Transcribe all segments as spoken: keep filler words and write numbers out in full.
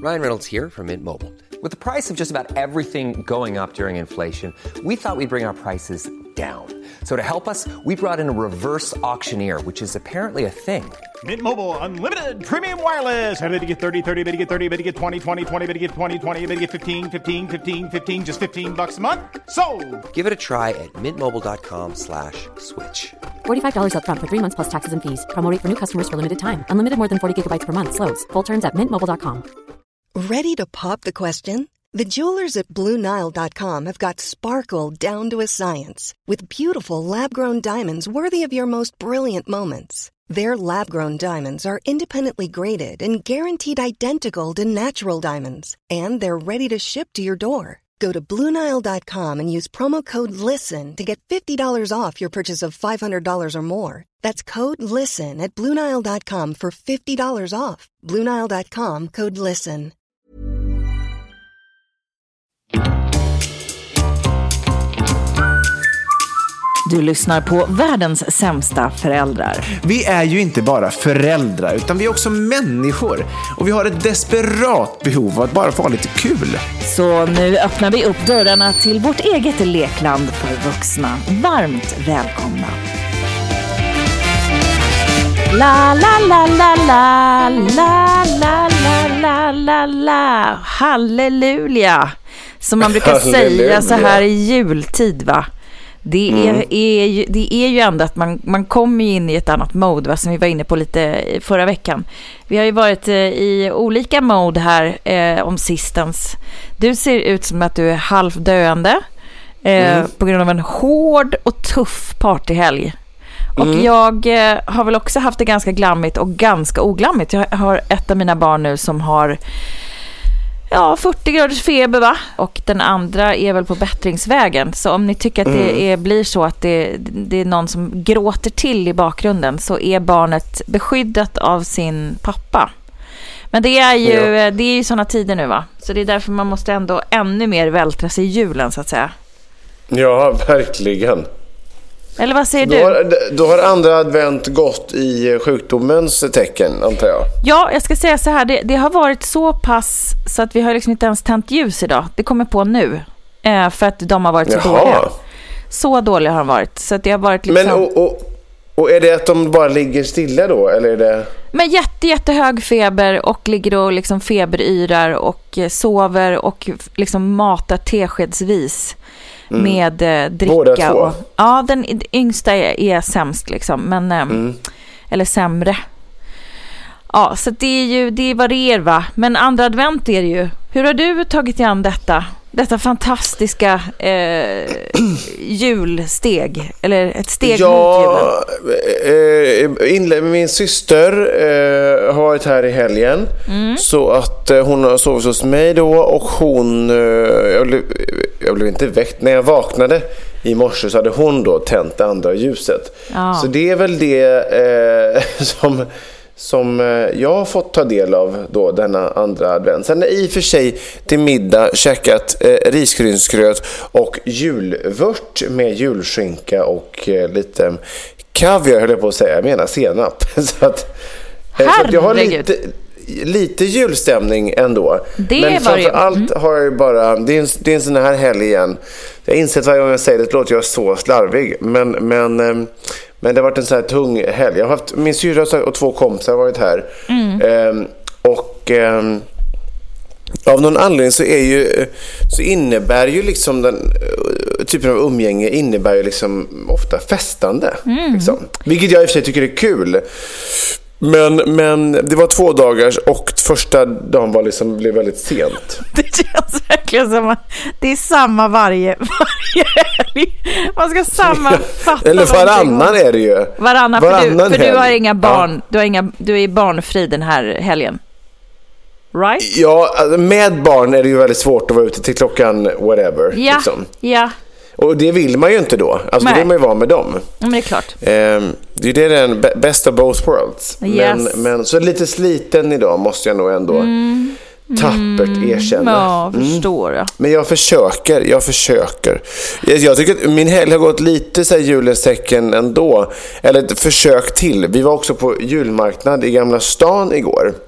Ryan Reynolds here from Mint Mobile. With the price of just about everything going up during inflation, we thought we'd bring our prices down. So to help us, we brought in a reverse auctioneer, which is apparently a thing. Mint Mobile Unlimited Premium Wireless. How to get thirty, thirty, how to get thirty, how to get twenty, twenty, twenty, how to get twenty, twenty, how to get fifteen, fifteen, fifteen, fifteen, just fifteen bucks a month? Sold! Give it a try at mintmobile.com slash switch. forty-five dollars up front for three months plus taxes and fees. Promo rate for new customers for limited time. Unlimited more than forty gigabytes per month. Slows full terms at mint mobile dot com. Ready to pop the question? The jewelers at Blue Nile dot com have got sparkle down to a science with beautiful lab-grown diamonds worthy of your most brilliant moments. Their lab-grown diamonds are independently graded and guaranteed identical to natural diamonds, and they're ready to ship to your door. Go to Blue Nile dot com and use promo code LISTEN to get fifty dollars off your purchase of five hundred dollars or more. That's code LISTEN at Blue Nile dot com for fifty dollars off. Blue Nile dot com, code LISTEN. Du lyssnar på världens sämsta föräldrar. Vi är ju inte bara föräldrar, utan vi är också människor. Och vi har ett desperat behov av att bara få ha lite kul. Så nu öppnar vi upp dörrarna till vårt eget lekland för vuxna. Varmt välkomna. La la la la la la la la la la la. Halleluja. Som man brukar säga så här i jultid, va? Det är, mm. är ju, det är ju ändå att man, man kommer in i ett annat mode, va, som vi var inne på lite förra veckan. Vi har ju varit eh, i olika mode här eh, om sistens. Du ser ut som att du är halvdöende eh, mm. på grund av en hård och tuff partyhelg. Och mm. jag eh, har väl också haft det ganska glammigt och ganska oglammigt. Jag har ett av mina barn nu som har ja, fyrtio graders feber, va? Och den andra är väl på bättringsvägen. Så om ni tycker att mm. det är, blir så att det, det är någon som gråter till i bakgrunden, så är barnet beskyddat av sin pappa. Men det är ju, ja. det är ju såna tider nu, va? Så det är därför man måste ändå ännu mer vältra sig i julen, så att säga. Ja, verkligen. Eller vad säger då du? Har, då har andra advent gått i sjukdomens tecken, antar jag. Ja, jag ska säga så här. Det, det har varit så pass så att vi har liksom inte ens tänt ljus idag. Det kommer på nu. Eh, för att de har varit så Jaha. dåliga. Så dåliga har de varit. Så att det har varit liksom... Men och, och, och är det att de bara ligger stilla då? Eller är det... Men jätte, jättehög feber och ligger och liksom feberyrar och sover och liksom matar teskedsvis. Mm. Med eh, dricka och, ja, den yngsta är, är sämst liksom, men eh, mm. eller sämre. Ja, så det är ju det är vad det är, va? Men andra advent är det ju. Hur har du tagit igen detta? Detta fantastiska eh, julsteg, eller ett steg ja, mot julen. Eh, inle- min syster eh, har varit här i helgen, mm. så att eh, hon har sovit hos mig då, och hon eh, jag, blev, jag blev inte väckt. När jag vaknade i morse så hade hon då tänt det andra ljuset. Ja. Så det är väl det eh, som som jag har fått ta del av då denna andra advent. Sen i och för sig till middag käkat eh, risgrynsgröt och julvört med julskinka och eh, lite kaviar, höll jag på att säga. Jag menar senap. så att, eh, så att jag har lite, lite julstämning ändå. Det men framför allt mm. har jag bara... Det är, en, det är en sån här helg igen. Jag har insett varje gång jag säger det, det låter jag så slarvig. Men... men eh, Men det har varit en så här tung helg. Jag har haft min syrra och två kompisar har varit här. Mm. Ehm, och ehm, av någon anledning så är ju så innebär ju liksom den typen av umgänge innebär ju liksom ofta festande. Mm. Liksom. Vilket jag i och för sig tycker är kul. Men, men det var två dagars och första dagen var liksom, blev väldigt sent. Det känns verkligen som att det är samma varje, varje helg. Man ska sammanfatta. Eller varannan är det ju. Varannan, varannan för, du, för du har inga barn. Ja. Du, har inga, du är i barnfri den här helgen. Right? Ja, med barn är det ju väldigt svårt att vara ute till klockan whatever. Ja, liksom. ja. Och det vill man ju inte då. Alltså Nej. Då vill man ju vara med dem. Men det är klart. Eh, det är det den best of both worlds. Yes. Men, men så lite sliten idag måste jag nog ändå mm. tappert erkänna. Ja, förstår jag. Mm. Men jag försöker, jag försöker. Jag, jag tycker att min helg har gått lite så här julens tecken ändå. Eller ett försök till. Vi var också på julmarknad i Gamla stan igår.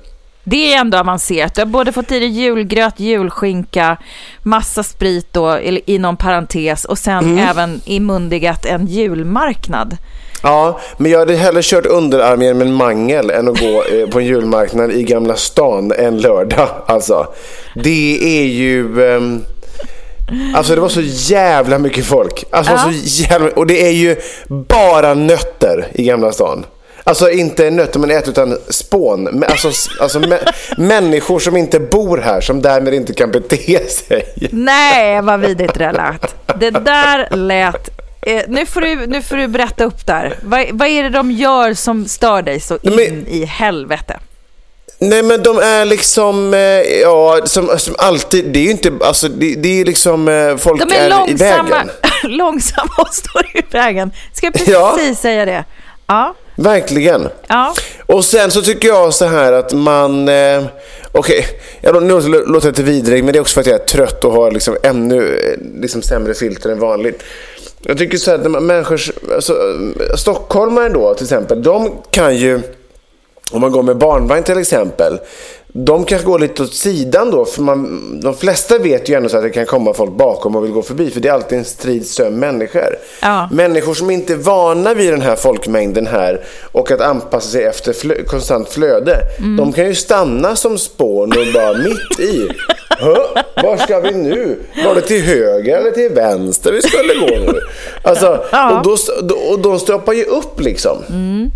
Det är ändå avancerat. Du har både fått i dig julgröt, julskinka, massa sprit då, eller i någon parentes, och sen mm. även inmundigat en julmarknad. Ja, men jag hade hellre kört underarmen med en mangel än att gå eh, på en julmarknad i Gamla stan en lördag. Alltså, det är ju... Eh, alltså det var så jävla mycket folk. Alltså ja. var så jävla, och det är ju bara nötter i Gamla stan. Alltså inte nötter man äter utan spån. Alltså, alltså mä- människor som inte bor här, som därmed inte kan bete sig. Nej, vad vidrigt det lät. Det där lät... Eh, nu, får du, nu får du berätta upp där. Vad, vad är det de gör som stör dig så in men, i helvete? Nej, men de är liksom... Eh, ja, som, som alltid... Det är ju inte... Alltså, det, det är liksom... Eh, folk de är, är i vägen. Långsamma och står i vägen. Ska jag precis ja. säga det? Ja. Verkligen. Ja. Och sen så tycker jag så här att man eh, okej, okay, jag låter lite vidrig, men det är också för att jag är trött och har liksom ännu liksom sämre filter än vanligt. Jag tycker så här att människor, alltså, stockholmare då till exempel, de kan ju, om man går med barnvagn till exempel, de kanske går lite åt sidan då, för man, de flesta vet ju ändå så att det kan komma folk bakom och vill gå förbi, för det är alltid en stridström människor. Ja. Människor som inte är vana vid den här folkmängden här och att anpassa sig efter flö- konstant flöde, mm. de kan ju stanna som spån och bara mitt i. Hö? Var ska vi nu? Var det till höger eller till vänster vi skulle gå nu? Alltså, ja. och, då, och de stoppar ju upp liksom. Mm.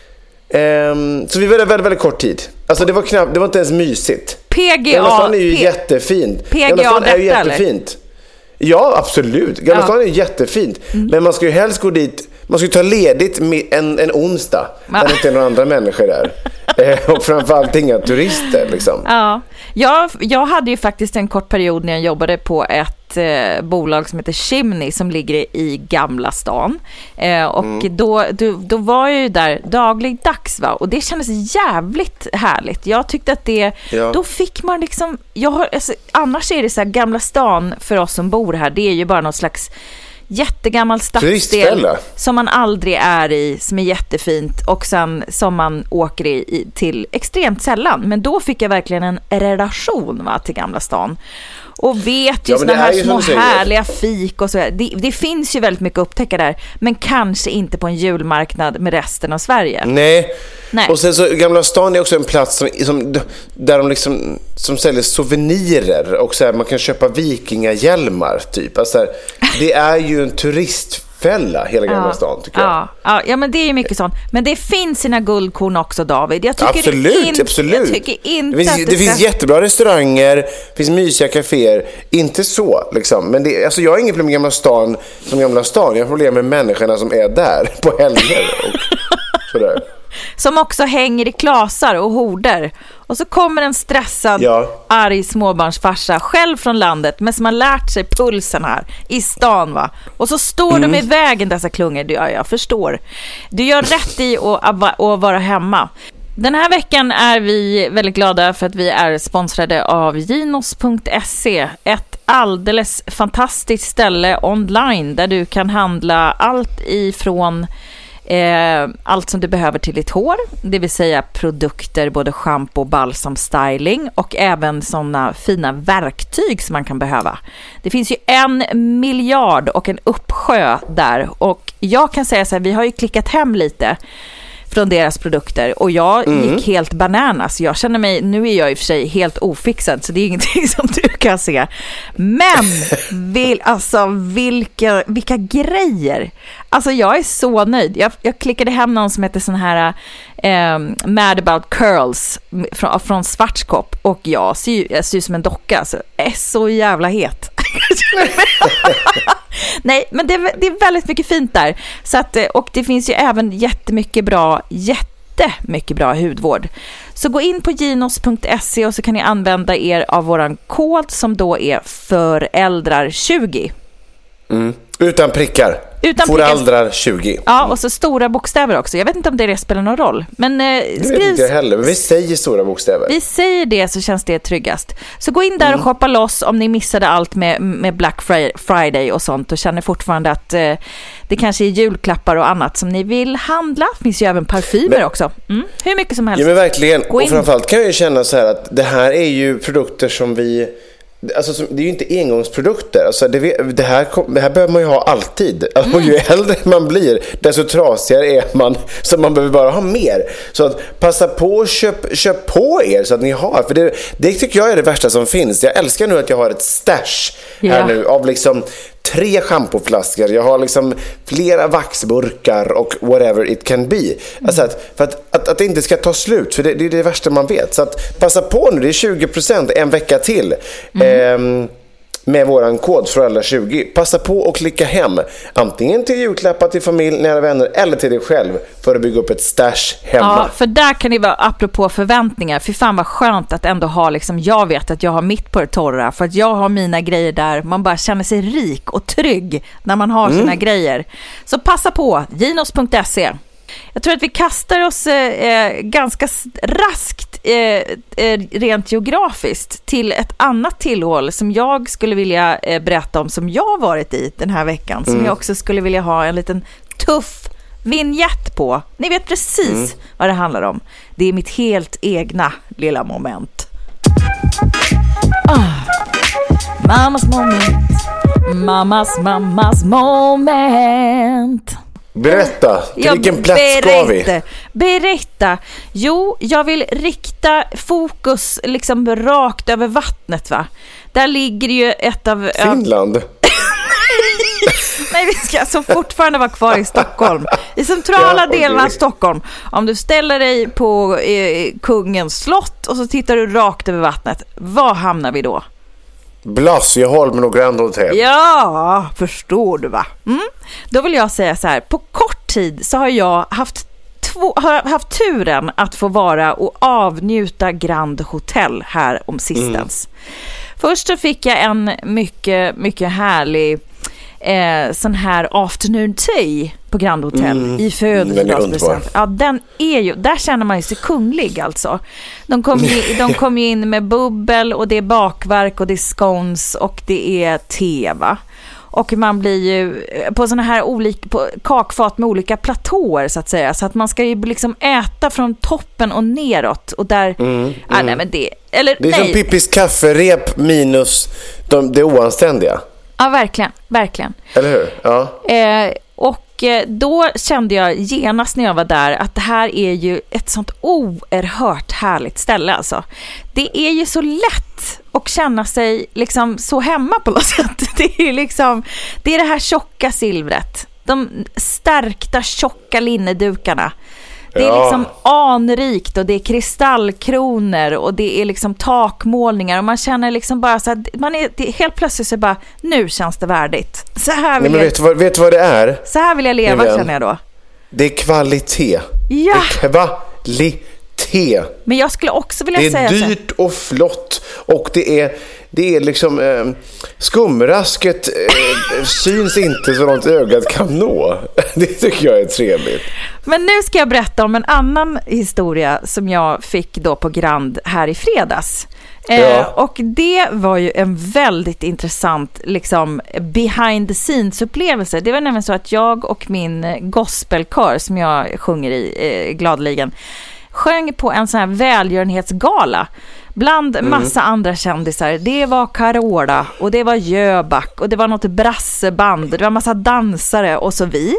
Um, så vi var där väldigt, väldigt kort tid. Alltså det var knappt, det var inte ens mysigt. P G A Gamla stan är ju P- jättefint. P G A Gamla stan är ju detta, jättefint. Eller? Ja, absolut. Gamla ja. stan är ju jättefint. Mm. Men man ska ju helst gå dit. Man ska ju ta ledigt med en, en onsdag ja. När det inte är några andra människor där. Och framförallt inga turister liksom. Ja, jag, jag hade ju faktiskt en kort period när jag jobbade på ett eh, bolag som heter Chimney som ligger i Gamla stan. Eh, och mm. då, då, då var jag ju där dagligdags, va? Och det kändes jävligt härligt. Jag tyckte att det, ja. Då fick man liksom, jag har, alltså, annars är det så här, Gamla stan för oss som bor här, det är ju bara någon slags jättegammal stadsdel som man aldrig är i, som är jättefint, och sen som man åker i, i till extremt sällan. Men då fick jag verkligen en relation, va, till Gamla stan. Och vet ju ja, såna här små härliga fik och så. Det, det finns ju väldigt mycket att upptäcka där, men kanske inte på en julmarknad med resten av Sverige. Nej. Nej. Och sen så Gamla stan är också en plats som, som där de liksom som säljer souvenirer och så här, man kan köpa vikingahjälmar typ. Alltså här, det är ju en turistfälla hela Gamla ja, stan tycker jag. Ja, ja, ja, men det är ju mycket sånt. Men det finns sina guldkorn också, David. Jag tycker absolut, inte, absolut. Jag tycker inte det finns, att det, det ska... finns jättebra restauranger, det finns mysiga kaféer, inte så liksom. Men det, alltså jag har inget problem med Gamla stan som Gamla stan. Jag har problem med människorna som är där på helger och sådär. Som också hänger i klasar och horder. Och så kommer en stressad, ja. arg småbarnsfarsa själv från landet, men som har lärt sig pulsen här i stan, va? Och så står mm. de i vägen, dessa klungor. Ja, jag förstår. Du gör rätt i att, att vara hemma. Den här veckan är vi väldigt glada för att vi är sponsrade av ginos punkt se. Ett alldeles fantastiskt ställe online där du kan handla allt ifrån Eh, allt som du behöver till ditt hår, det vill säga produkter, både shampoo, balsam, styling och även sådana fina verktyg som man kan behöva. Det finns ju en miljard och en uppsjö där, och jag kan säga så här, vi har ju klickat hem lite från deras produkter och jag mm. gick helt bananas. Jag känner mig, nu är jag i och för sig helt ofixad så det är ingenting som du kan se. Men vill, alltså vilka, vilka grejer. Alltså jag är så nöjd. Jag, jag klickade hem någon som heter sån här eh, Mad About Curls från, från Schwarzkopf, och jag ser, jag ser som en docka. Alltså, jag är så jävla het. Nej, men det, det är väldigt mycket fint där. Så att, och det finns ju även jättemycket bra, jättemycket bra hudvård. Så gå in på ginos punkt se och så kan ni använda er av våran kod som då är föräldrar tjugo. Mm. Utan prickar. Utan Foraldrar tjugo. Ja, och så stora bokstäver också. Jag vet inte om det spelar någon roll. Men eh, det skrivs, vet inte jag heller, men vi säger stora bokstäver. Vi säger det, så känns det tryggast. Så gå in där mm. och shoppa loss om ni missade allt med, med Black Friday och sånt och känner fortfarande att eh, det kanske är julklappar och annat som ni vill handla. Det finns ju även parfymer men, också. Mm. Hur mycket som helst. Ja, men verkligen. Och framförallt kan jag ju känna så här att det här är ju produkter som vi... Alltså, det är ju inte engångsprodukter. Alltså, det, det, här, det här behöver man ju ha alltid. Alltså, mm. Ju äldre man blir, desto trasigare är man. Så man behöver bara ha mer. Så att passa på och köp, köp på er så att ni har. För det, det tycker jag är det värsta som finns. Jag älskar nu att jag har ett stash här yeah. nu av liksom tre schampoflaskor. Jag har liksom flera vaxburkar och whatever it can be. Mm. Alltså att, för att, att, att det inte ska ta slut. För det, det är det värsta man vet. Så att passa på nu, det är tjugo procent en vecka till. Mm. Eh, med våran kod Föräldrar tjugo. Passa på och klicka hem. Antingen till julklappar till familj, nära vänner eller till dig själv för att bygga upp ett stash hemma. Ja, för där kan det vara apropå förväntningar. För fan vad skönt att ändå ha liksom, jag vet att jag har mitt på det torra. För att jag har mina grejer där. Man bara känner sig rik och trygg när man har mm. sina grejer. Så passa på, ginos punkt se. Jag tror att vi kastar oss eh, ganska raskt eh, eh, rent geografiskt till ett annat tillhåll som jag skulle vilja eh, berätta om, som jag har varit i den här veckan. Som mm. jag också skulle vilja ha en liten tuff vignett på. Ni vet precis mm. vad det handlar om. Det är mitt helt egna lilla moment. Ah. Mammas moment. Mammas, mammas moment. Berätta, till ja, vilken plats ska vi? Berätta. Jo, jag vill rikta fokus liksom rakt över vattnet, va? Där ligger ju ett av... Finland? Nej, vi ska alltså fortfarande vara kvar i Stockholm. I centrala ja, okay. delen av Stockholm. Om du ställer dig på eh, Kungens slott och så tittar du rakt över vattnet, var hamnar vi då? Blasieholmen och Grand Hotel. Ja, förstår du, va? Mm. Då vill jag säga så här, på kort tid så har jag haft två, har haft turen att få vara och avnjuta Grand Hotel här om sistens. Mm. Först så fick jag en mycket, mycket härlig eh, sån här afternoon tea på Grand Hotel mm. i födelsedagspresent. Ja, den är ju, där känner man ju sig kunglig alltså. De kom ju, de kom ju in med bubbel och det är bakverk och det är scones och det är te, va? Och man blir ju på såna här olika på kakfat med olika platåer så att säga, så att man ska ju liksom äta från toppen och neråt och där mm, ah, mm. nej men det eller det är nej. Som Pippis kafferep minus de, det oanständiga. Ja, verkligen, verkligen. Eller hur? Ja. Eh, och då kände jag genast när jag var där att det här är ju ett sånt oerhört härligt ställe alltså. Det är ju så lätt att känna sig liksom så hemma på något sätt. Det är liksom, det är det här tjocka silvret. De stärkta tjocka linnedukarna. Det är ja. liksom anrikt och det är kristallkronor och det är liksom takmålningar och man känner liksom bara så att man är helt plötsligt så bara, nu känns det värdigt. Så här vill Nej, men jag, vet, vad, vet vad det är? Så här vill jag leva, Vivian. Känner jag då. Det är kvalitet. Ja. Det är kvalitet. Men jag skulle också vilja säga det är dyrt så. Och flott och det är det är liksom eh, skumrasket eh, syns inte så långt ögat kan nå. Det tycker jag är trevligt. Men nu ska jag berätta om en annan historia som jag fick då på Grand här i fredags. Eh, ja. Och det var ju en väldigt intressant liksom behind the scenes upplevelse. Det var nämligen så att jag och min gospelkör som jag sjunger i eh, gladeligen sjöng på en sån här välgörenhetsgala bland massa mm. andra kändisar. Det var Carola och det var Jöback och det var något brasseband. Det var massa dansare och så vi.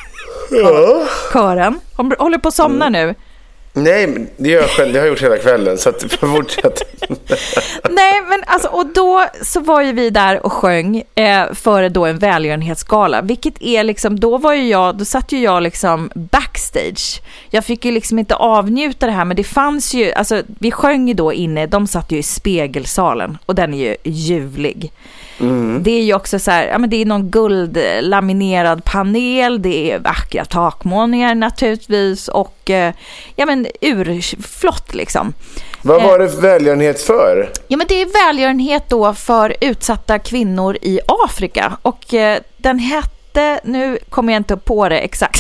Ja. Kören. Håller på att somna mm. nu. Nej, det gör jag själv. Det har jag gjort hela kvällen så att fortsätt. Nej, men alltså och då så var ju vi där och sjöng eh, före då en välgörenhetsgala, vilket är liksom, då var ju jag, då satt ju jag liksom backstage. Jag fick ju liksom inte avnjuta det här, men det fanns ju, alltså vi sjöng ju då inne, de satt ju i spegelsalen och den är ju ljuvlig. Mm. Det är ju också så här, ja men det är någon guldlaminerad panel, det är vackra takmålningar naturligtvis och eh, ja men urflott liksom. Vad var det för välgörenhet för? Ja men det är välgörenhet då för utsatta kvinnor i Afrika och eh, den hette hette, nu kommer jag inte på det exakt.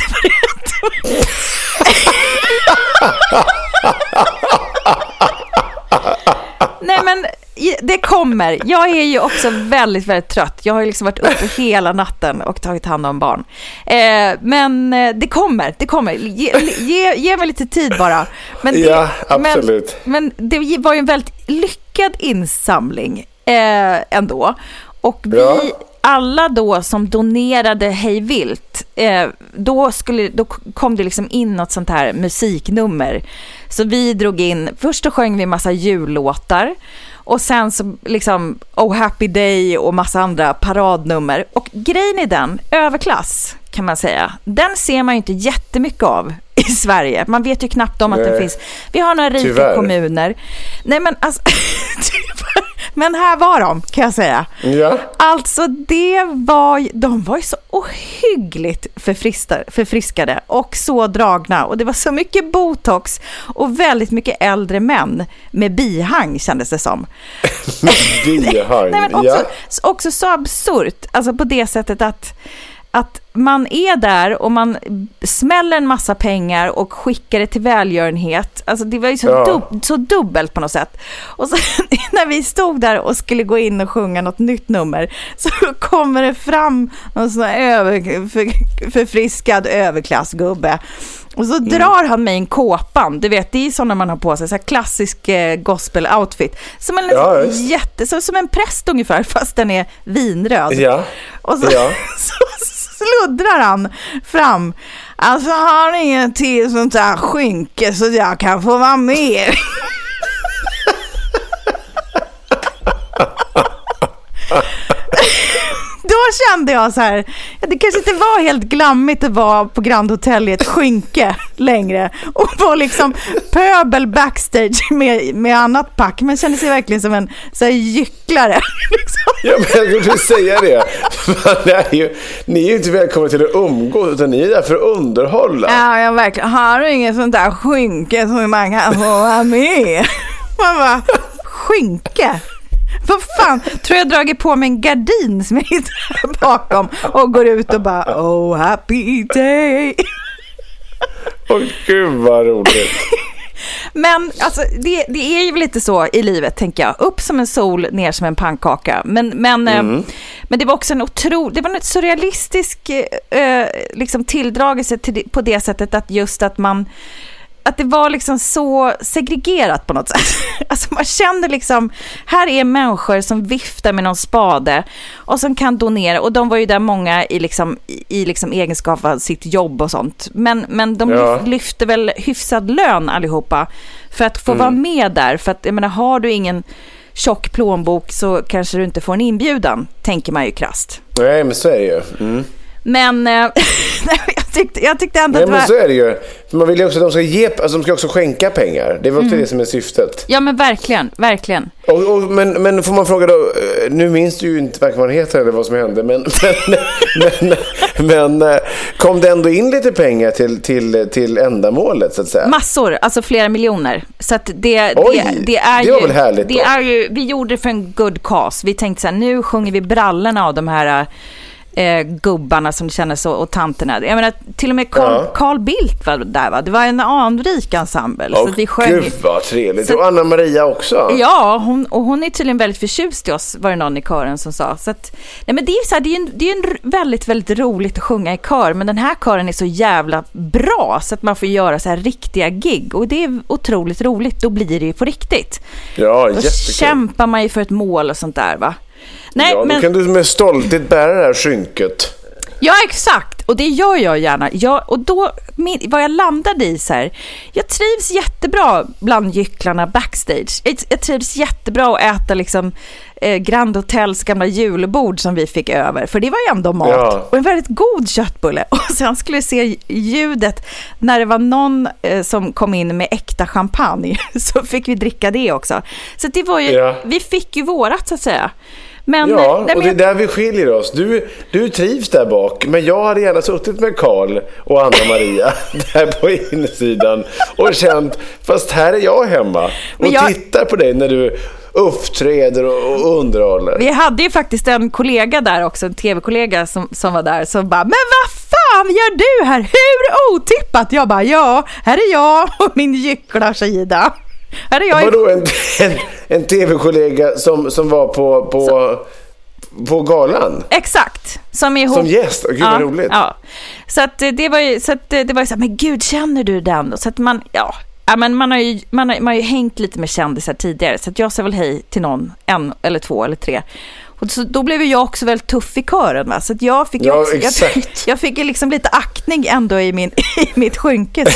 Nej, men det kommer. Jag är ju också väldigt, väldigt trött. Jag har ju liksom varit uppe hela natten och tagit hand om barn. Eh, men det kommer, det kommer. Ge, ge, ge mig lite tid bara. Men det, ja, absolut. Men, men det var ju en väldigt lyckad insamling eh, ändå. Och vi... Ja. Alla då som donerade hej vilt, eh, då, skulle, då kom det liksom in något sånt här musiknummer. Så vi drog in, först då sjöng vi massa jullåtar och sen så liksom Oh Happy Day och massa andra paradnummer. Och grejen är den, överklass kan man säga, den ser man ju inte jättemycket av i Sverige. Man vet ju knappt om att Nej. Den finns. Vi har några rika Tyvärr. kommuner. Nej men alltså... Men här var de, kan jag säga. Ja. Alltså det var, de var ju så ohyggligt förfriskade och så dragna. Och det var så mycket botox och väldigt mycket äldre män med bihang, kändes det som. bihang, Nej, men också, ja. också så absurt. Alltså på det sättet att att man är där och man smäller en massa pengar och skickar det till välgörenhet. Alltså det var ju så, ja. dub- så dubbelt på något sätt. Och så när vi stod där och skulle gå in och sjunga något nytt nummer så kommer det fram någon sån här över, för, förfriskad överklassgubbe. Och så drar mm. han mig en kåpan. Du vet, det är sådana man har på sig. Så här klassisk eh, gospel-outfit. Som en, ja, jätte, så, som en präst ungefär, fast den är vinröd. Ja. Och så, ja. så sluddrar han fram. Alltså har ni ingen till sånt där skynke så jag kan få vara med. Då kände jag så här, det kanske inte var helt glammigt att vara på Grand Hotel i ett skynke längre och vara liksom pöbel backstage med, med annat pack, men kände sig verkligen som en så här gycklare. Liksom. Ja, men jag vill säga det. Man är ju, ni är ju inte välkomna till att umgås, utan ni är där för att underhålla. Ja, jag verkligen. Har du inget sånt där skynke som man kan få vara med? Man bara, skynke? Vad fan, tror jag dragit på mig en gardin som jag hittar bakom och går ut och bara oh happy day. Åh gud vad roligt. Men alltså, det, det är ju lite så i livet, tänker jag. Upp som en sol, ner som en pannkaka. Men, men, mm. eh, men det var också en otro, det var en surrealistisk eh, liksom tilldragelse till, på det sättet att just att man att det var liksom så segregerat på något sätt. Alltså man kände liksom, här är människor som viftar med någon spade och som kan donera, och de var ju där många i liksom, i liksom egenskap av sitt jobb och sånt. Men, men de ja. lyfte väl hyfsad lön allihopa för att få mm. vara med där. För att jag menar, har du ingen tjock plånbok så kanske du inte får en inbjudan, tänker man ju krasst. Nej, men så är det ju. Mm. Men eh, jag, tyckte, jag tyckte ändå Nej, att det var... men så är det ju. Man vill ju också att de ska ge, alltså de ska också skänka pengar. Det var också mm. det som är syftet. Ja, men verkligen, verkligen. Och, och, men, men får man fråga då, nu minns du ju inte varken vad det heter eller vad som hände, men, men, men, men kom det ändå in lite pengar till, till, till ändamålet så att säga? Massor, alltså flera miljoner. Så att det, Oj, det, det är det ju... var väl härligt det då? är ju, vi gjorde det för en good cause. Vi tänkte så här, nu sjunger vi brallorna av de här... Eh, gubbarna som känner så, och tanterna. Jag menar, till och med Carl, ja. Carl Bildt var där, va? Det var en anrik ensemble. Åh, så vi sjöng... Gud vad trevligt. Så... Och Anna Maria också. Ja, hon, och hon är tydligen väldigt förtjust i oss, var det någon i kören som sa. Så att, nej, men det är så här, det är en, det är en väldigt, väldigt roligt att sjunga i kör, men den här kören är så jävla bra så att man får göra så här riktiga gig, och det är otroligt roligt. Då blir det ju på riktigt. Ja, då kämpar man ju för ett mål och sånt där, va? Nej, ja, då men... kan du med stolthet bära det här skynket. Ja, exakt. Och det gör jag gärna. Jag, och då, med, vad jag landade i så här, jag trivs jättebra bland gycklarna backstage. Jag, jag trivs jättebra att äta liksom eh, Grand Hotels gamla julbord som vi fick över. För det var ju ändå mat. Ja. Och en väldigt god köttbulle. Och sen skulle jag se ljudet när det var någon eh, som kom in med äkta champagne. Så fick vi dricka det också. Så det var ju, ja. vi fick ju vårat så att säga. Men, ja, nej, och det är där vi skiljer oss. Du, du trivs där bak, men jag hade gärna suttit med Carl och Anna-Maria där på insidan och känt, fast här är jag hemma och jag... tittar på dig när du uppträder och, och underhåller. Vi hade ju faktiskt en kollega där också, en tv-kollega som, som var där, som bara, men vad fan gör du här? Hur otippat? Jag bara, ja, här är jag och min gyckla Shahida. Här är jag. Vadå, en, en, en tv-kollega som, som var på, på, så, på galan? Exakt. Som, ihop, som gäst, gud ja, vad roligt. Ja. Så att det var ju så att det var ju så här, men gud, känner du den? Så att man, ja, ja men man har ju man har, man har ju hängt lite med kändisar tidigare, så att jag sa väl hej till någon, en eller två eller tre. Och så, då blev jag också väldigt tuff i kören, va? Så att jag fick ju ja, också, jag, jag fick ju liksom lite aktning ändå i min i mitt skynke.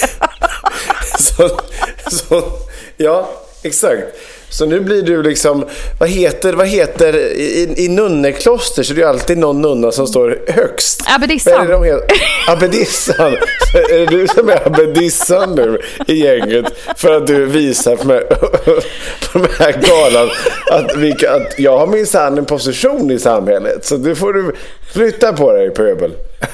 så, så ja, exakt. Så nu blir du liksom, vad heter, vad heter i, i nunnekloster så är det ju alltid någon nunna som står högst. Abbedissan. De Abbedissan. Är det du som är abbedissan nu i gänget för att du visar på, mig, på den här galan att, vi, att jag har minsann en position i samhället, så du får du flytta på dig, pöbel.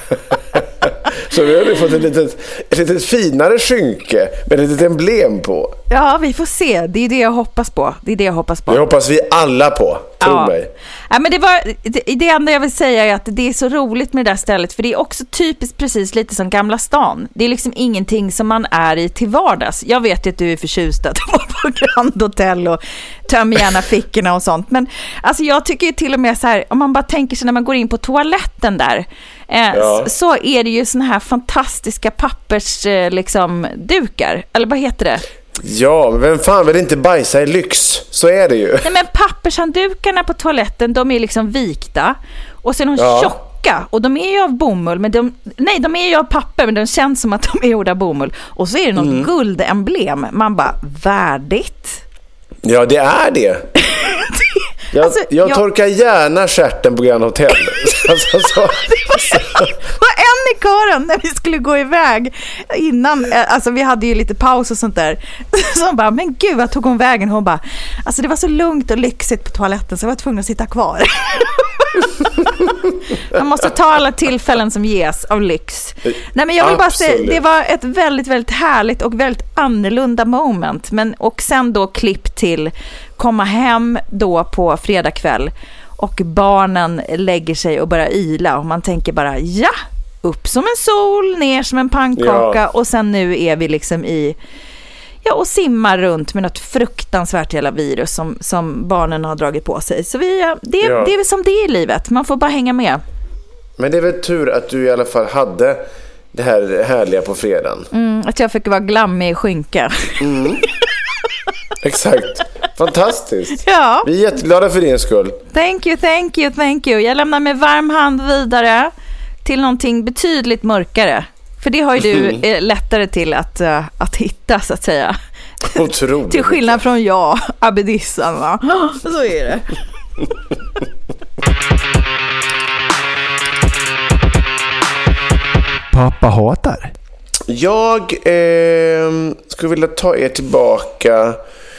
Så vi har nu fått ett litet, ett litet finare skynke med ett litet emblem på. Ja, vi får se. Det är det jag hoppas på. Det är det jag hoppas på. Det hoppas vi alla på, tro ja. mig. Ja, men det, var, det, det enda jag vill säga är att det är så roligt med det där stället, för det är också typiskt precis lite som Gamla stan. Det är liksom ingenting som man är i till vardags. Jag vet att du är förtjust att vara på Grand Hotel och tömmer gärna fickorna och sånt. Men alltså, jag tycker ju till och med så här, om man bara tänker sig när man går in på toaletten där, eh, ja. så, så är det ju såna här fantastiska pappers eh, liksom, dukar. Eller vad heter det? Ja, men vem fan vill inte bajsa i lyx? Så är det ju. Nej, men pappershanddukarna på toaletten, de är liksom vikta. Och sen de ja. tjocka. Och de är ju av bomull. Men de, nej, de är ju av papper, men de känns som att de är gjorda av bomull. Och så är det något mm. guldemblem. Man bara, värdigt. Ja, det är det. Jag, alltså, jag, jag torkar gärna stjärten på Grand Hotel. alltså, så, så. Och en i kören när vi skulle gå iväg innan, alltså vi hade ju lite paus och sånt där, så hon bara, men gud, vad tog hon vägen? Hon bara, alltså det var så lugnt och lyxigt på toaletten så jag var tvungen att sitta kvar. Man måste ta alla tillfällen som ges av lyx. Nej, men jag vill bara Absolut. säga, det var ett väldigt, väldigt härligt och väldigt annorlunda moment. Men, och sen då klipp till komma hem då på fredag kväll och barnen lägger sig och börjar yla och man tänker bara, ja, upp som en sol, ner som en pannkaka ja. Och sen nu är vi liksom i ja, och simmar runt med något fruktansvärt jävla virus som, som barnen har dragit på sig. Så vi, det, ja. det är väl som det är i livet. Man får bara hänga med. Men det är väl tur att du i alla fall hade det här härliga på fredagen. Mm, att jag fick vara glammig i skynka. Mm. Exakt. Fantastiskt. Ja. Vi är jätteglada för din skull. Thank you, thank you, thank you. Jag lämnar med varm hand vidare till någonting betydligt mörkare. För det har ju du mm. lättare till att, uh, att hitta, så att säga. Otroligt. Till skillnad från jag, Abbedissan, va? Så är det. Pappa hatar. Jag eh, skulle vilja ta er tillbaka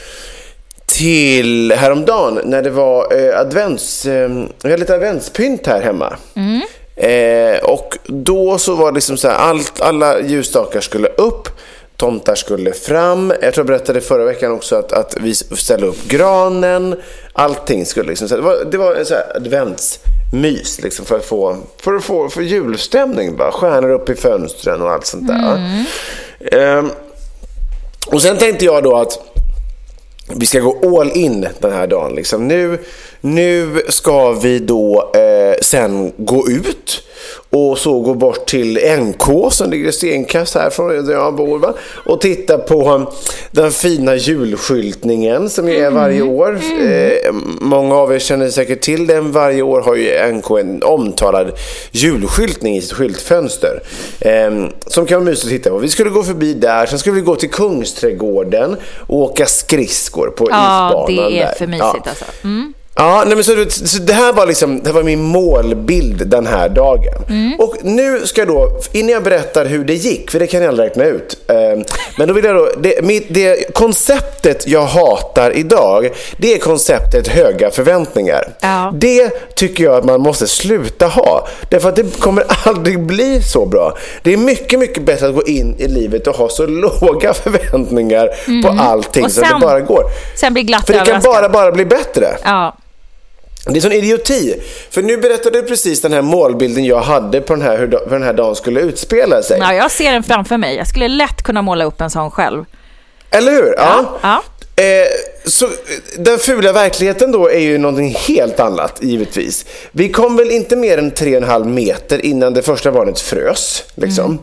till häromdagen när det var eh, advents, eh, vi hade lite adventspynt här hemma. Mm. Eh, och då så var det liksom så här, allt, alla ljusstakar skulle upp, tomtar skulle fram. Jag tror jag berättade förra veckan också att, att vi ställde upp granen. Allting skulle liksom så här, det var, det var en så här adventsmys liksom för att få för att få för julstämning, bara stjärnor upp i fönstren och allt sånt där. Mm. Eh, och sen tänkte jag då att vi ska gå all in den här dagen liksom. Nu, nu ska vi då eh, sen gå ut och så gå bort till N K som ligger i stenkast här från där jag bor, va? Och titta på den fina julskyltningen som är varje år. Mm. Eh, många av er känner säkert till den. Varje år har ju N K en omtalad julskyltning i sitt skyltfönster eh, som kan vara mysigt att titta på. Vi skulle gå förbi där, sen skulle vi gå till Kungsträdgården och åka skridskor på ja, isbanan där. Ja, det är för mysigt ja. alltså. Mm. Ja, nej men så, så det här var liksom det var min målbild den här dagen. Mm. Och nu ska jag då, innan jag berättar hur det gick, för det kan jag räkna ut. Eh, men då vill jag då, det, det konceptet jag hatar idag, det är konceptet höga förväntningar. Ja. Det tycker jag att man måste sluta ha. Därför att det kommer aldrig bli så bra. Det är mycket, mycket bättre att gå in i livet och ha så låga förväntningar mm. på allting så det bara går. Sen blir glatt för det kan bara, bara bli bättre. Ja. Det är sån idioti. För nu berättade du precis den här målbilden jag hade på den här, hur den här dagen skulle utspela sig. Ja, jag ser den framför mig. Jag skulle lätt kunna måla upp en sån själv. Eller hur? Ja. ja. Eh, så den fula verkligheten då är ju någonting helt annat, givetvis. Vi kom väl inte mer än tre och en halv meter innan det första barnet frös. Liksom.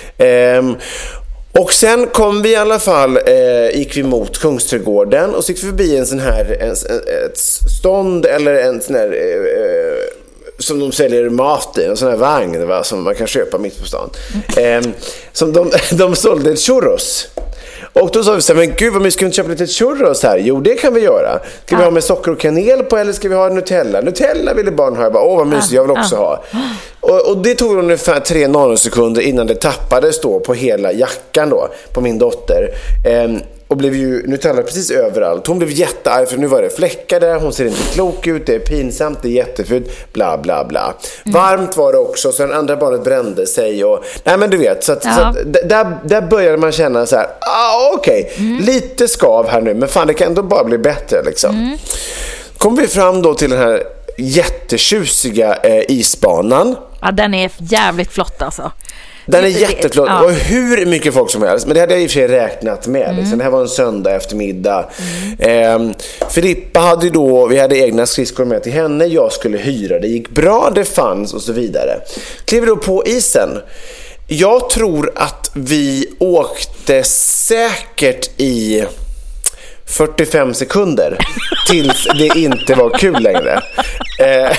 Mm. Eh, Och sen kom vi i alla fall, eh, gick vi mot Kungsträdgården och så gick vi förbi en sån här, en, ett stånd eller en sån här, eh, som de säljer mat i, en sån här vagn va, som man kan köpa mitt på stan. Eh, som de, de sålde ett churros. Och då sa vi så här, men gud vad mycket ska vi köpa lite churros här? Jo, det kan vi göra. Ska ja. vi ha med socker och kanel på eller ska vi ha Nutella? Nutella ville barn ha. Jag bara, åh vad mysigt, jag vill också ha. Och, och det tog ungefär tre nanosekunder innan det tappades då på hela jackan då, på min dotter. Ehm, och blev ju Nutella precis överallt. Hon blev jättearg för nu var det fläckar där. Hon ser inte klok ut, det är pinsamt, det är jättefult, bla bla bla. Mm. Varmt var det också, så den andra barnet brände sig och, nej men du vet, så att, ja. så att där, där började man känna så här, ah okej, okay, mm. lite skav här nu, men fan det kan ändå bara bli bättre liksom. Mm. Kom vi fram då till den här jättetjusiga eh, isbanan. Ja, den är jävligt flott alltså. Den är jätteflott. Ja. Och hur mycket folk som helst. Men det hade jag i och för sig räknat med. Mm. Liksom. Det här var en söndag eftermiddag. Mm. Eh, Filippa hade då, vi hade egna skridskor med till henne. Jag skulle hyra. Det gick bra, det fanns och så vidare. Kliver då på isen. Jag tror att vi åkte säkert i fyrtiofem sekunder tills det inte var kul längre. Eh,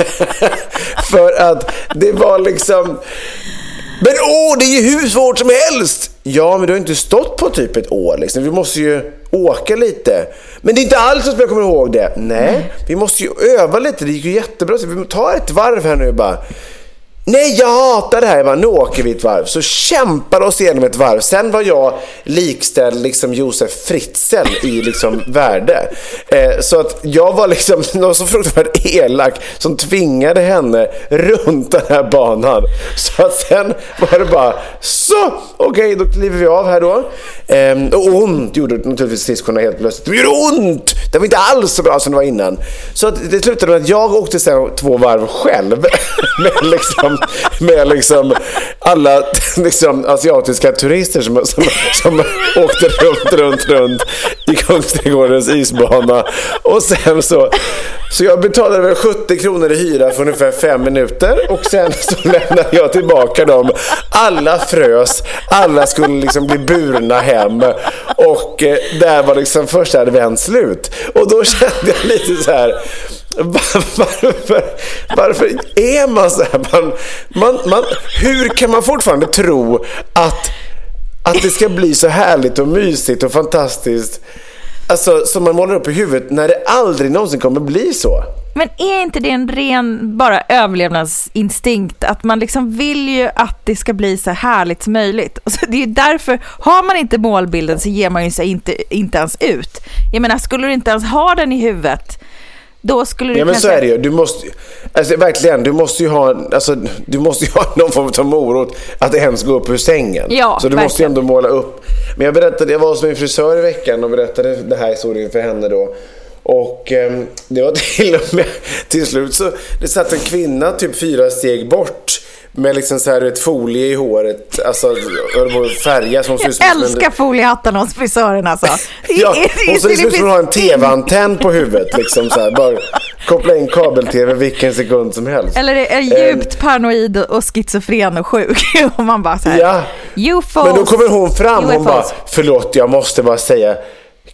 för att det var liksom... Men åh, det är ju hur svårt som helst. Ja, men du har inte stått på typ ett år liksom. Vi måste ju åka lite. Men det är inte alls som jag kommer ihåg det. Nej, mm. vi måste ju öva lite. Det gick ju jättebra. Så vi tar ett varv här nu bara. Nej, jag hatar det här. Jag bara, nu åker vi ett varv. Så kämpade oss igenom ett varv. Sen var jag likställd liksom Josef Fritzl i liksom värde. Eh, så att jag var liksom någon så fruktansvärt elak som tvingade henne runt den här banan. Så att sen var det bara, så, okej, okay, då kliver vi av här då. Eh, och ont gjorde naturligtvis skridskorna helt plötsligt. Det gjorde ont! Det var inte alls så bra som det var innan. Så att det slutade med att jag åkte sen två varv själv. med liksom med liksom alla liksom asiatiska turister som, som, som åkte runt, runt, runt i Kungsträdgårdens isbana. Och sen så så jag betalade väl sjuttio kronor i hyra för ungefär fem minuter och sen så lämnade jag tillbaka dem. Alla frös, alla skulle liksom bli burna hem och eh, där var liksom första advent slut. Och då kände jag lite så här, Varför, varför är man så här? Man, man, man, hur kan man fortfarande tro att, att det ska bli så härligt och mysigt och fantastiskt, alltså, som man målar upp i huvudet, när det aldrig någonsin kommer bli så? Men är inte det en ren bara överlevnadsinstinkt att man liksom vill ju att det ska bli så härligt som möjligt? Och så det är ju därför, har man inte målbilden så ger man ju sig inte, inte ens ut. Jag menar, skulle du inte ens ha den i huvudet, då skulle du ja, men kanske... så är det ju. Du måste, alltså verkligen, du måste ju ha, alltså, du måste ju ha någon form av morot att ens gå upp ur sängen. Ja, så du verkligen. Måste ju ändå måla upp. Men jag berättade, jag var hos min frisör i veckan och berättade det här historien för henne då. Och eh, det var till och med till slut så det satt en kvinna typ fyra steg bort med liksom så här ett folie i håret, alltså färga som jag som älskar en... foliehatten hos frisören alltså. Ja, och så det ser ut som att ha en tv-antenn på huvudet liksom så här, bara koppla in kabel-tv vilken sekund som helst. Eller är djupt paranoid och schizofren och sjuk och man bara så här. Ja. U F Os, men då kommer hon fram och hon bara, förlåt, jag måste bara säga,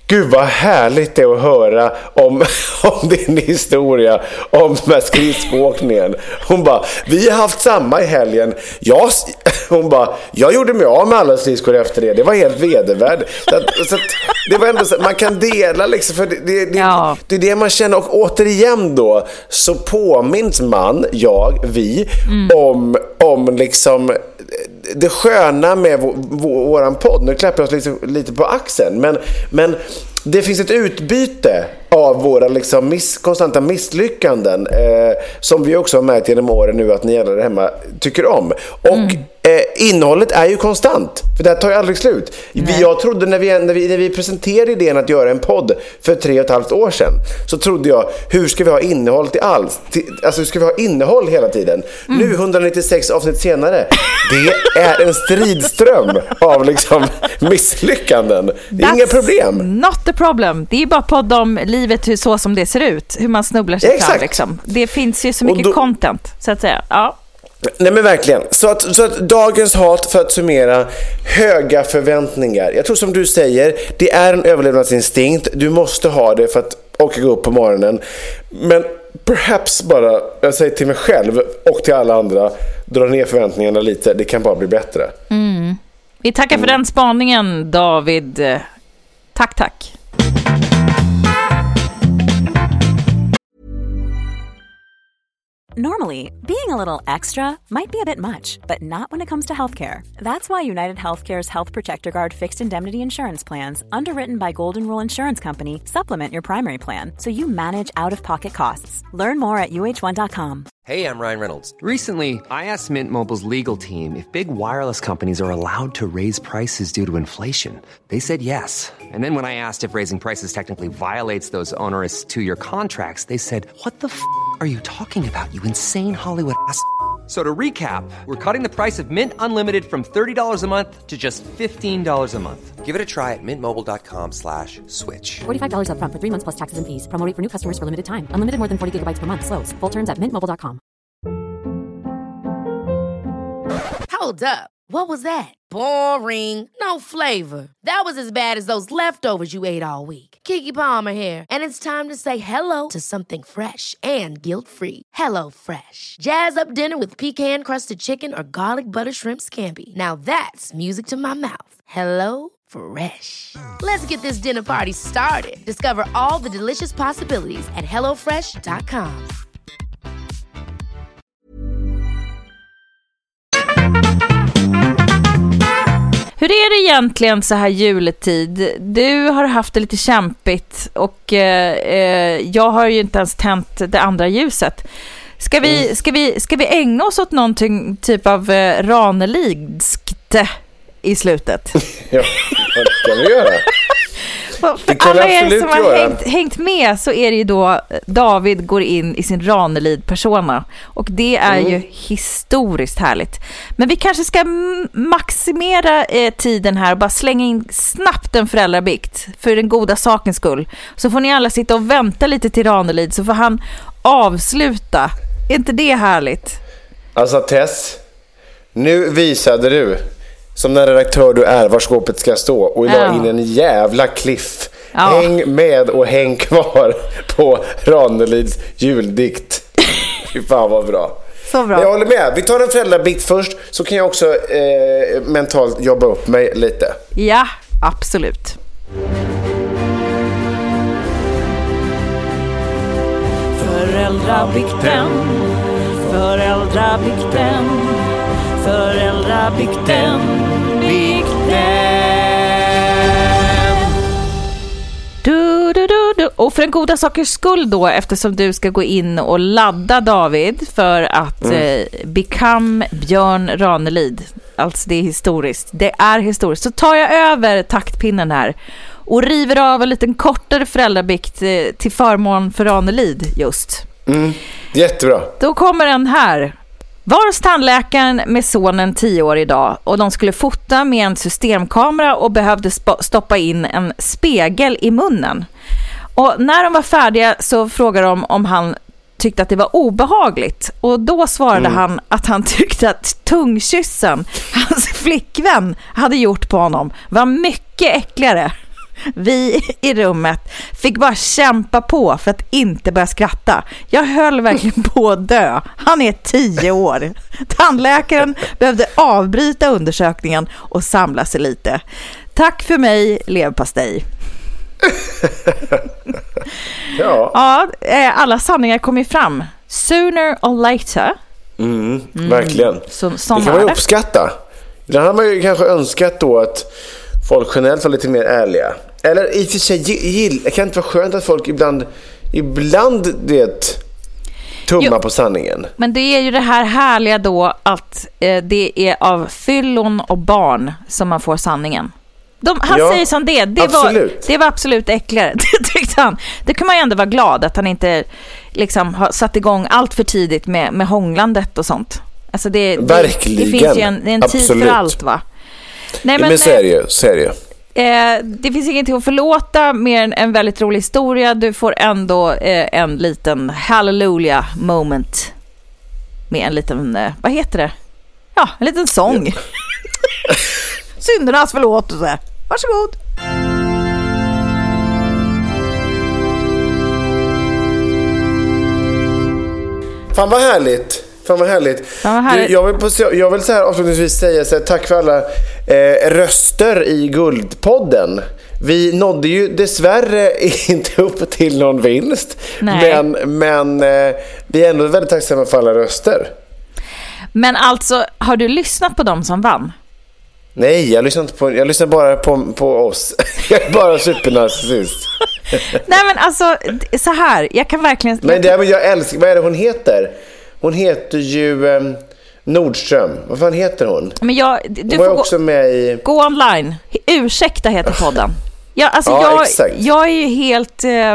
Gud vad härligt det är att höra om, om din historia om den här skridskoåkningen. Hon bara, vi har haft samma i helgen. Jag, hon bara, jag gjorde mig av med alla skridskor efter det. Det var helt vedervärd. Så, att, så att, det var ändå så, man kan dela liksom, för det, det, det, ja. det är det man känner. Och återigen då så påminns man, jag, vi mm. om, om liksom det sköna med vår, våran podd. Nu klappar jag oss lite, lite på axeln, men, men det finns ett utbyte av våra liksom miss, konstanta misslyckanden eh, som vi också har märkt genom åren nu att ni alla där hemma tycker om. Och mm. eh, innehållet är ju konstant, för det här tar ju aldrig slut. Vi, jag trodde när vi, när, vi, när vi presenterade idén att göra en podd för tre och ett halvt år sedan, så trodde jag, hur ska vi ha innehåll till allt? Till, alltså hur ska vi ha innehåll hela tiden? Mm. Nu hundranittiosex avsnitt senare, det är en stridström av liksom misslyckanden. Det är That's inga problem. Not the problem. Det är bara podd om livet, hur, så som det ser ut. Hur man snubblar sig Exakt. fram liksom. Det finns ju så mycket då, content, så att säga. Ja. Nej men verkligen. Så att, så att dagens hat, för att summera, höga förväntningar. Jag tror som du säger, det är en överlevnadsinstinkt. Du måste ha det för att orka gå upp på morgonen. Men perhaps bara, jag säger till mig själv och till alla andra, dra ner förväntningarna lite. Det kan bara bli bättre. Mm. Vi tackar mm. för den spaningen, David. Tack, tack. Normally, being a little extra might be a bit much, but not when it comes to healthcare. That's why United Healthcare's Health Protector Guard fixed indemnity insurance plans, underwritten by Golden Rule Insurance Company, supplement your primary plan so you manage out-of-pocket costs. Learn more at U H one dot com. Hey, I'm Ryan Reynolds. Recently, I asked Mint Mobile's legal team if big wireless companies are allowed to raise prices due to inflation. They said yes. And then when I asked if raising prices technically violates those onerous two-year contracts, they said, what the f*** are you talking about, you insane Hollywood ass f- So to recap, we're cutting the price of Mint Unlimited from thirty dollars a month to just fifteen dollars a month. Give it a try at mintmobile.com slash switch. forty-five dollars up front for three months plus taxes and fees. Promo rate for new customers for limited time. Unlimited more than forty gigabytes per month. Slows full terms at mint mobile dot com. Hold up. What was that? Boring. No flavor. That was as bad as those leftovers you ate all week. Keke Palmer here, and it's time to say hello to something fresh and guilt-free. Hello Fresh. Jazz up dinner with pecan-crusted chicken or garlic butter shrimp scampi. Now that's music to my mouth. Hello Fresh. Let's get this dinner party started. Discover all the delicious possibilities at hello fresh dot com. Hur är det egentligen så här juletid? Du har haft det lite kämpigt och eh, jag har ju inte ens tänt det andra ljuset. Ska vi, ska vi, ska vi ägna oss åt någonting typ av eh, raneligskt i slutet? Ja, det kan vi göra. För alla er som har hängt, hängt med så är det ju då David går in i sin Ranelid-persona. Och det är mm. ju historiskt härligt. Men vi kanske ska m- maximera eh, tiden här och bara slänga in snabbt en föräldrabikt för den goda sakens skull. Så får ni alla sitta och vänta lite till Ranelid så får han avsluta. Är inte det härligt? Alltså Tess, nu visade du som den redaktör du är var skåpet ska stå och la ja. in en jävla cliff. Ja. Häng med och häng kvar på Ranelids juldikt. Fy fan vad bra. Så bra. Men jag håller med. Vi tar en föräldrabikt först så kan jag också eh, mentalt jobba upp mig lite. Ja, absolut. Föräldrabikten, föräldrabikten, föräldrabikten, bikten. Du, du, du, du. Och för en goda sakers skull då, eftersom du ska gå in och ladda David för att mm. eh, become Björn Ranelid. Alltså det är historiskt. Det är historiskt. Så tar jag över taktpinnen här och river av en liten kortare föräldrabikt eh, till förmån för Ranelid just. Mm. Jättebra. Då kommer den här. Var hos tandläkaren med sonen tio år idag och de skulle fota med en systemkamera och behövde sp- stoppa in en spegel i munnen. Och när de var färdiga så frågade de om han tyckte att det var obehagligt. Och då svarade mm. han att han tyckte att tungkyssen hans flickvän hade gjort på honom var mycket äckligare. vi i rummet fick bara kämpa på för att inte börja skratta. Jag höll verkligen på att dö. Han är tio år. Tandläkaren behövde avbryta undersökningen och samla sig lite. Tack för mig, leverpastej. Ja. Ja, alla sanningar kommer fram. Sooner or later. Mm, mm. Verkligen. Så, det kan man ju uppskatta. Ibland har man ju kanske önskat då att folk generellt var lite mer ärliga. Eller i och för sig, gill, det kan inte vara skönt att folk ibland, ibland det tummar jo, på sanningen. Men det är ju det här härliga då att eh, det är av fyllon och barn som man får sanningen. De, han ja, säger som det. Det var, det var absolut äckligare. Det tyckte han. Det kan man ju ändå vara glad att han inte liksom har satt igång allt för tidigt med, med hånglandet och sånt. Alltså det, verkligen. Det, det finns ju en, det är en tid för allt, va? Nej, men, men så är det ju. Så är det ju. Eh, det finns ingenting att förlåta mer än en väldigt rolig historia. Du får ändå eh, en liten hallelujah moment med en liten, eh, vad heter det? Ja, en liten sång. Ja. Syndernas förlåtelse. Varsågod. Fan vad härligt. Fan vad härligt. Fan vad härligt. Du, jag vill, på, jag vill så här avslutningsvis säga så här, tack för alla eh, röster i Guldpodden. Vi nådde ju dessvärre inte upp till någon vinst. Nej. Men, men eh, vi är ändå väldigt tacksamma för alla röster. Men alltså, har du lyssnat på dem som vann? Nej, jag lyssnar inte på, jag lyssnar bara på, på oss. Jag är bara supernarcissist. Nej men alltså, så här, jag kan verkligen... Men det, jag älskar, vad är det hon heter? Hon heter ju um, Nordström. Vad fan heter hon? Men jag, du hon var får också gå, med i... Gå online. Ursäkta heter podden. Jag, alltså ja, jag, exakt. jag är ju helt eh,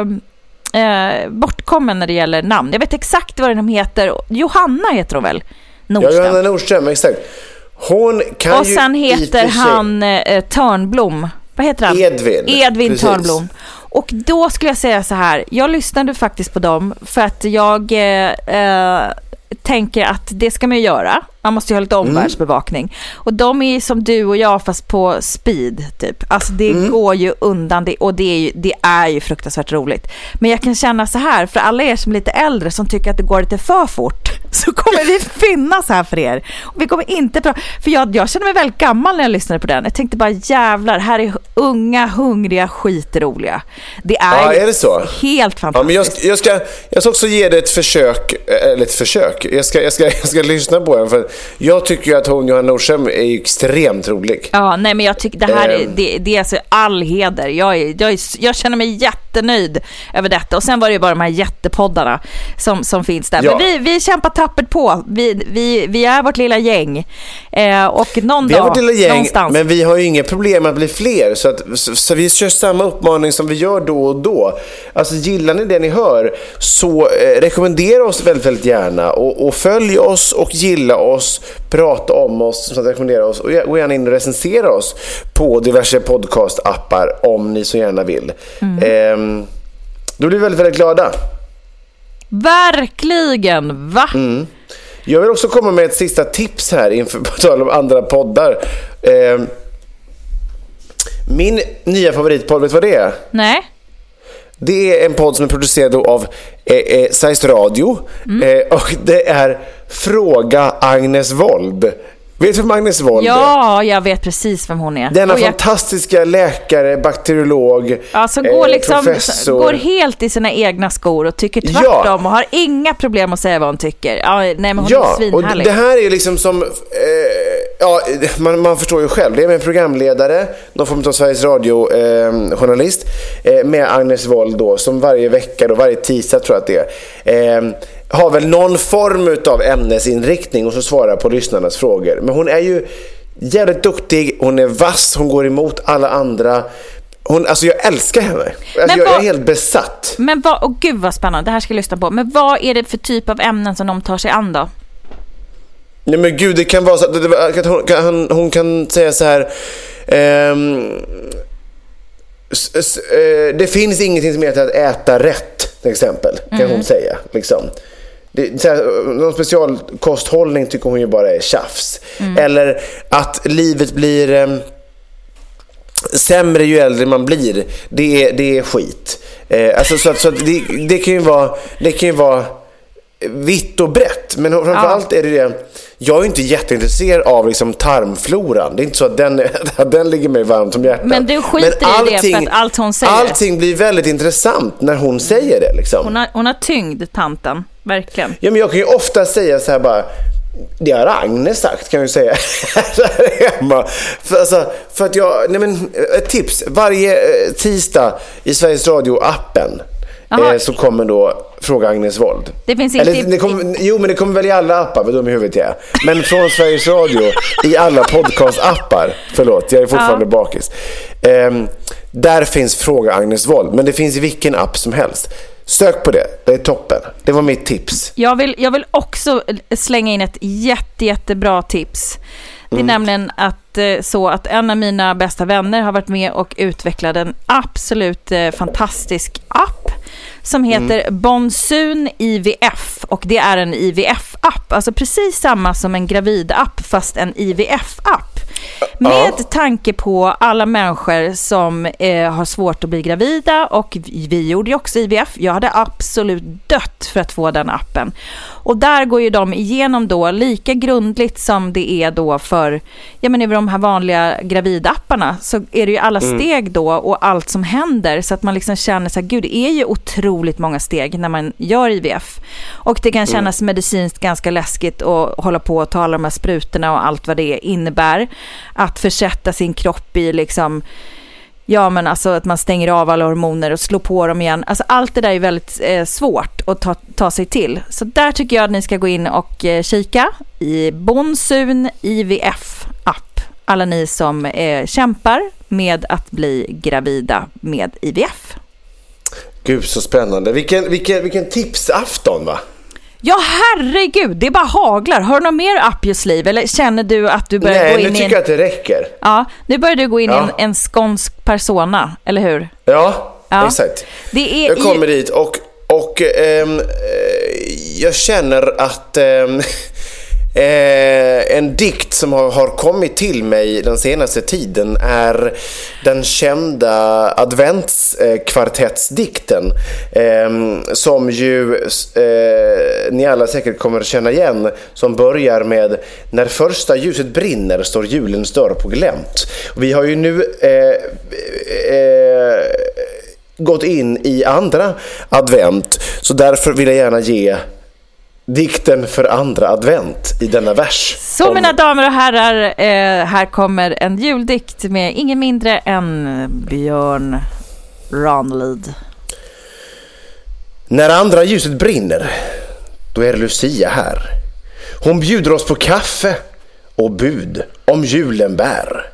eh, bortkommen när det gäller namn. Jag vet exakt vad de heter. Johanna heter hon väl? Nordström. Ja, Johanna Nordström, exakt. Hon kan och sen ju heter han eh, Törnblom. Vad heter han? Edvin. Edvin Törnblom. Och då skulle jag säga så här. Jag lyssnade faktiskt på dem för att jag eh, eh, tänker att det ska man ju göra. Man måste ju ha lite omvärldsbevakning. Mm. Och de är som du och jag fast på speed typ. Alltså det mm. går ju undan det, och det är ju, det är ju fruktansvärt roligt. Men jag kan känna så här, för alla er som är lite äldre som tycker att det går lite för fort, så kommer det finnas här för er. Och vi kommer inte pra- för jag, jag känner mig väldigt gammal när jag lyssnade på den. Jag tänkte bara jävlar, här är unga, hungriga, skitroliga. Det är, ja, är det så? Helt fantastiskt. Ja, men jag, jag, ska, jag ska också ge det ett försök, eller ett försök. Jag ska, jag ska, jag ska lyssna på den, för jag tycker ju att hon, Johanna Nordström, är extremt rolig. Ja, nej men jag tycker det här är, det, det är alltså all heder. Jag, är, jag, är, jag känner mig jättenöjd över detta. Och sen var det ju bara de här jättepoddarna som, som finns där. Ja. Men vi, vi kämpar tappert på. Vi, vi, vi är vårt lilla gäng. Eh, och någon vi är dag, vårt lilla gäng, någonstans. men vi har ju inga problem att bli fler. Så, att, så, så vi kör samma uppmaning som vi gör då och då. Alltså gillar ni det ni hör, så eh, rekommendera oss väldigt, väldigt gärna. Och, och följ oss och gilla oss. Prata om oss, så att rekommendera oss, och gå gärna in och recensera oss på diverse podcast-appar om ni så gärna vill. Mm. Ehm, då blir vi väldigt, väldigt glada. Verkligen, va? Mm. Jag vill också komma med ett sista tips här inför på tal om andra poddar. Ehm, min nya favoritpodd, vet du vad det är? Nej. Det är en podd som är producerad av eh, eh, Sveriges Radio. Mm. eh, och det är Fråga Agnes Wold. Vet du vem Agnes Wold är? Ja, jag vet precis vem hon är. Denna och jag... fantastiska läkare, bakteriolog, alltså, går, eh, liksom, professor. Går helt i sina egna skor och tycker tvärtom, ja. Och har inga problem att säga vad hon tycker. Ja, nej, men hon ja, är svinhärlig. Och det här är liksom som... Eh, ja, man, man förstår ju själv. Det är en programledare, någon form av Sveriges Radio-journalist, eh, eh, med Agnes Wold då, som varje vecka, då, varje tisdag tror jag att det är, eh, har väl någon form av ämnesinriktning och så svarar på lyssnarnas frågor. Men hon är ju jävligt duktig, hon är vass, hon går emot alla andra. Hon, alltså jag älskar henne. Alltså jag vad, är helt besatt. Men vad, åh gud vad spännande, det här ska jag lyssna på. Men vad är det för typ av ämnen som de tar sig an då? Nej men gud, det kan vara så att hon kan, hon kan säga så här... Ehm, det finns ingenting som heter att äta rätt, till exempel, kan mm. hon säga liksom. Det, så här, någon specialkosthållning tycker hon ju bara är tjafs. Mm. Eller att livet blir eh, sämre ju äldre man blir. Det är, det är skit. Eh, alltså, så att, så att det, det kan ju vara det kan ju vara vitt och brett. Men framförallt ja. är det det. Jag är inte jätteintresserad av liksom tarmfloran. Det är inte så att den, den ligger mig varmt om hjärtat. Men du skiter Men allting, i det för att allt hon säger. Allting blir väldigt intressant när hon säger det. Liksom. Hon, har, hon har tyngd, tanten. Verkligen. Ja, men jag kan ju ofta säga så här bara... Det har Agnes sagt, kan jag ju säga. hemma. För, alltså, för att jag... Nej men, ett tips. Varje tisdag i Sveriges Radio-appen eh, så kommer då Fråga Agnes Wold. Det finns inte... Eller, det kommer, jo, men det kommer väl i alla appar, vad dum i huvudet jag är. Men från Sveriges Radio i alla podcast-appar. Förlåt, jag är fortfarande ja. bakis. Eh, där finns Fråga Agnes Wold. Men det finns i vilken app som helst. Sök på det, det är toppen. Det var mitt tips. Jag vill, jag vill också slänga in ett jätte, jättebra tips. Det är mm. nämligen att, så att en av mina bästa vänner har varit med och utvecklat en absolut eh, fantastisk app som heter mm. Bonsun I V F, och det är en I V F-app, alltså precis samma som en gravid-app fast en I V F-app. Med ja. tanke på alla människor som eh, har svårt att bli gravida, och vi, vi gjorde ju också I V F. Jag hade absolut dött för att få den appen. Och där går ju de igenom då lika grundligt som det är då för ja, men över de här vanliga gravidapparna, så är det ju alla mm. steg då och allt som händer, så att man liksom känner så här, gud, det är ju otroligt många steg när man gör I V F. Och det kan kännas mm. medicinskt ganska läskigt att hålla på och tala om de här sprutorna och allt vad det innebär. Att försätta sin kropp i liksom, ja men alltså att man stänger av alla hormoner och slår på dem igen. Alltså allt det där är väldigt eh, svårt att ta, ta sig till. Så där tycker jag att ni ska gå in och eh, kika i Bonsun I V F-app. Alla ni som eh, kämpar med att bli gravida med I V F. Gud, så spännande. Vilken, vilken, vilken tipsafton, va? Ja, herregud, det är bara haglar. Har du någon mer app just liv? Eller känner du att du börjar Nej, gå in i... Nej, nu tycker en... jag att det räcker. Ja, nu börjar du gå in ja. i en, en skånsk persona, eller hur? Ja, ja. exakt. Det är jag kommer i... dit och, och ähm, jag känner att... Ähm, Eh, en dikt som har, har kommit till mig den senaste tiden är den kända adventskvartettsdikten eh, som ju eh, ni alla säkert kommer att känna igen, som börjar med: när första ljuset brinner står julens dörr på glänt. Vi har ju nu eh, eh, gått in i andra advent, så därför vill jag gärna ge dikten för andra advent i denna vers. Så om... mina damer och herrar, eh, här kommer en juldikt med ingen mindre än Björn Ranelid. När andra ljuset brinner, då är Lucia här. Hon bjuder oss på kaffe och bud om julen bär.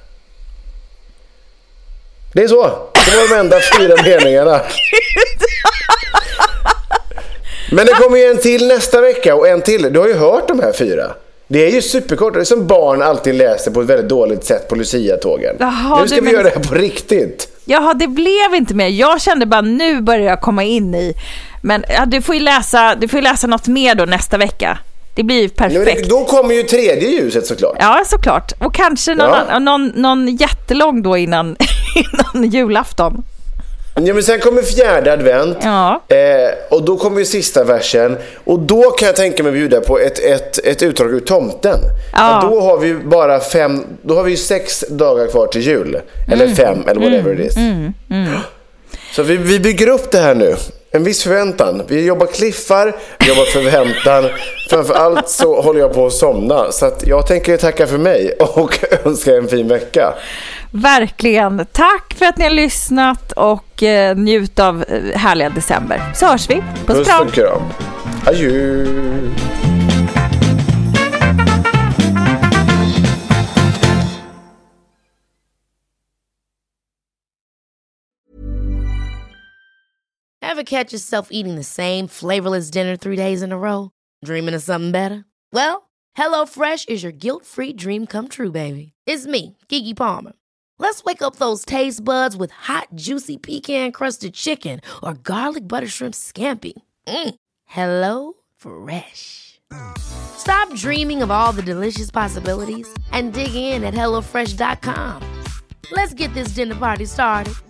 Det är så. Det var de enda fyra meningarna. Men det kommer ju en till nästa vecka och en till. Du har ju hört de här fyra. Det är ju superkort. Det är som barn alltid läser på ett väldigt dåligt sätt på Lucia-tågen. Jaha, nu ska vi men... göra det här på riktigt. Jaha, det blev inte mer. Jag kände bara, nu börjar jag komma in i. Men ja, du får ju läsa, du får ju läsa något mer då nästa vecka. Det blir ju perfekt. Nu, då kommer ju tredje ljuset såklart. Ja, såklart. Och kanske någon, ja. någon, någon jättelång då innan, innan julafton. Ja, men sen kommer fjärde advent ja. eh, och då kommer ju sista versen, och då kan jag tänka mig bjuda på ett, ett, ett utdrag ur Tomten. Ja. Då har vi bara fem, då har vi ju sex dagar kvar till jul. Eller mm. fem, eller whatever mm. it is. Mm. Mm. Så vi, vi bygger upp det här nu. En viss förväntan. Vi jobbar kliffar, vi jobbar förväntan. Framförallt så håller jag på att somna. Så att jag tänker tacka för mig och önska en fin vecka. Verkligen. Tack för att ni har lyssnat och eh, njut av eh, härliga december. Så hörs vi. Puss och kram. Puss och kram. Adjö. Ever catch yourself eating the same flavorless dinner three days in a row? Dreaming of something better? Well, HelloFresh is your guilt-free dream come true, baby. It's me, Keke Palmer. Let's wake up those taste buds with hot, juicy pecan-crusted chicken or garlic butter shrimp scampi. Mm. Hello Fresh. Stop dreaming of all the delicious possibilities and dig in at hello fresh dot com. Let's get this dinner party started.